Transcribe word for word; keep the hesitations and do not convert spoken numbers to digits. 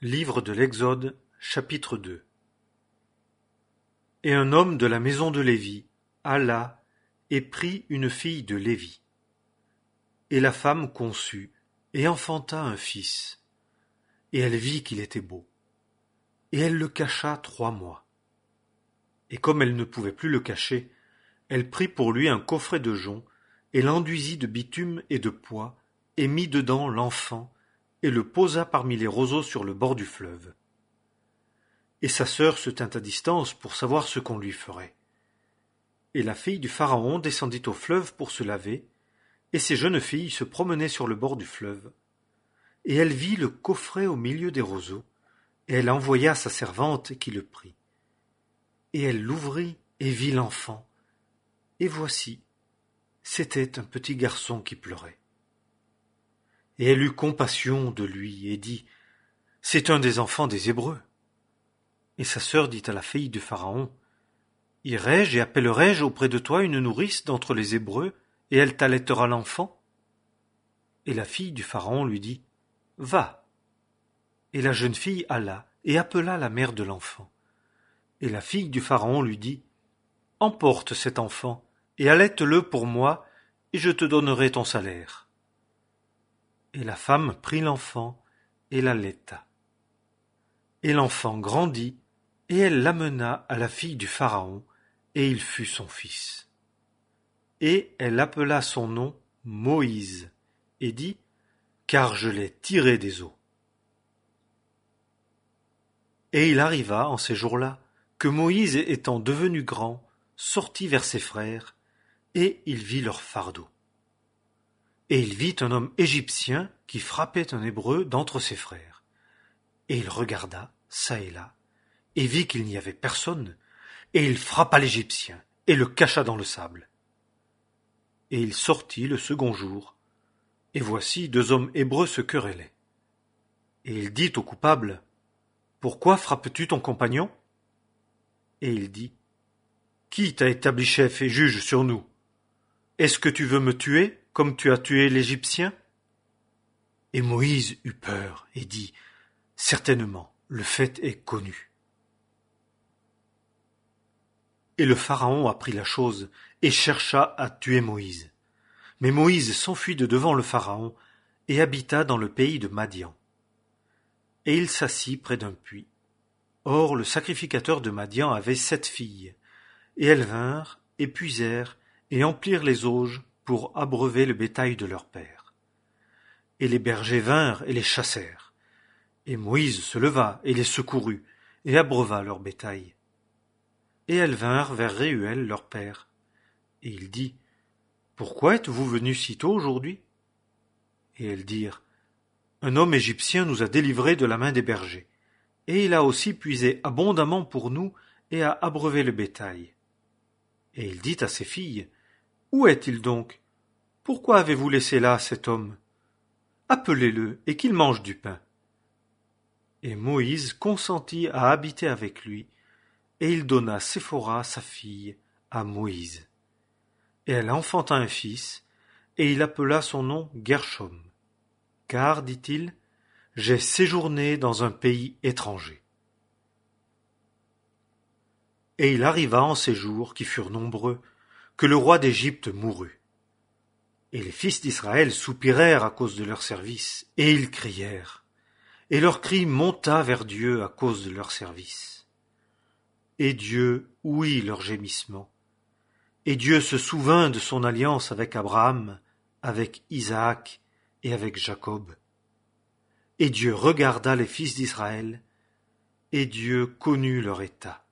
Livre de l'Exode, chapitre deux. Et un homme de la maison de Lévi alla et prit une fille de Lévi. Et la femme conçut et enfanta un fils. Et elle vit qu'il était beau. Et elle le cacha trois mois. Et comme elle ne pouvait plus le cacher, elle prit pour lui un coffret de jonc, et l'enduisit de bitume et de poix, et mit dedans l'enfant, et le posa parmi les roseaux sur le bord du fleuve. Et sa sœur se tint à distance pour savoir ce qu'on lui ferait. Et la fille du Pharaon descendit au fleuve pour se laver, et ses jeunes filles se promenaient sur le bord du fleuve. Et elle vit le coffret au milieu des roseaux, et elle envoya sa servante qui le prit. Et elle l'ouvrit et vit l'enfant. Et voici, c'était un petit garçon qui pleurait. Et elle eut compassion de lui et dit, « C'est un des enfants des Hébreux. » Et sa sœur dit à la fille du Pharaon, « Irai-je et appellerai-je auprès de toi une nourrice d'entre les Hébreux, et elle t'allaitera l'enfant ?» Et la fille du Pharaon lui dit, « Va. » Et la jeune fille alla et appela la mère de l'enfant. Et la fille du Pharaon lui dit, « Emporte cet enfant, et allaite-le pour moi, et je te donnerai ton salaire. » Et la femme prit l'enfant et l'allaita. Et l'enfant grandit, et elle l'amena à la fille du Pharaon, et il fut son fils. Et elle appela son nom Moïse, et dit, « Car je l'ai tiré des eaux. » Et il arriva en ces jours-là, que Moïse étant devenu grand, sortit vers ses frères, et il vit leur fardeau. Et il vit un homme égyptien qui frappait un Hébreu d'entre ses frères. Et il regarda, çà et là, et vit qu'il n'y avait personne, et il frappa l'Égyptien, et le cacha dans le sable. Et il sortit le second jour, et voici deux hommes hébreux se querellaient. Et il dit au coupable, « Pourquoi frappes-tu ton compagnon ?» Et il dit, « Qui t'a établi chef et juge sur nous? Est-ce que tu veux me tuer, comme tu as tué l'Égyptien ?» Et Moïse eut peur et dit, « Certainement, le fait est connu. » Et le Pharaon apprit la chose et chercha à tuer Moïse. Mais Moïse s'enfuit de devant le Pharaon et habita dans le pays de Madian. Et il s'assit près d'un puits. Or le sacrificateur de Madian avait sept filles, et elles vinrent et puisèrent et emplirent les auges pour abreuver le bétail de leur père. Et les bergers vinrent et les chassèrent. Et Moïse se leva et les secourut, et abreuva leur bétail. Et elles vinrent vers Réhuel leur père. Et il dit, « Pourquoi êtes-vous venus si tôt aujourd'hui ?» Et elles dirent, « Un homme égyptien nous a délivrés de la main des bergers, et il a aussi puisé abondamment pour nous et a abreuvé le bétail. » Et il dit à ses filles, « Où est-il donc? Pourquoi avez-vous laissé là cet homme? Appelez-le et qu'il mange du pain. » Et Moïse consentit à habiter avec lui, et il donna Séphora, sa fille, à Moïse. Et elle enfanta un fils, et il appela son nom Guershom. Car, dit-il, j'ai séjourné dans un pays étranger. Et il arriva en ces jours, qui furent nombreux, que le roi d'Égypte mourut. Et les fils d'Israël soupirèrent à cause de leur service, et ils crièrent. Et leur cri monta vers Dieu à cause de leur service. Et Dieu ouït leur gémissement. Et Dieu se souvint de son alliance avec Abraham, avec Isaac et avec Jacob. Et Dieu regarda les fils d'Israël, et Dieu connut leur état.